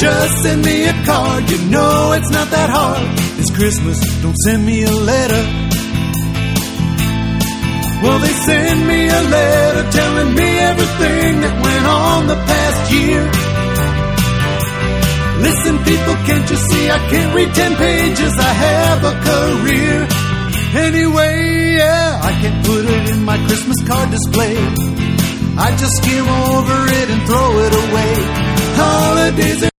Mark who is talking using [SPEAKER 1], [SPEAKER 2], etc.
[SPEAKER 1] Just send me a card, you know it's not that hard. It's Christmas, don't send me a letter. Well, they send me a letter telling me everything that went on the past year. Listen, people, can't you see I can't read 10 pages, I have a career. Anyway, yeah, I can't put it in my Christmas card display. I just skim over it and throw it away. Holidays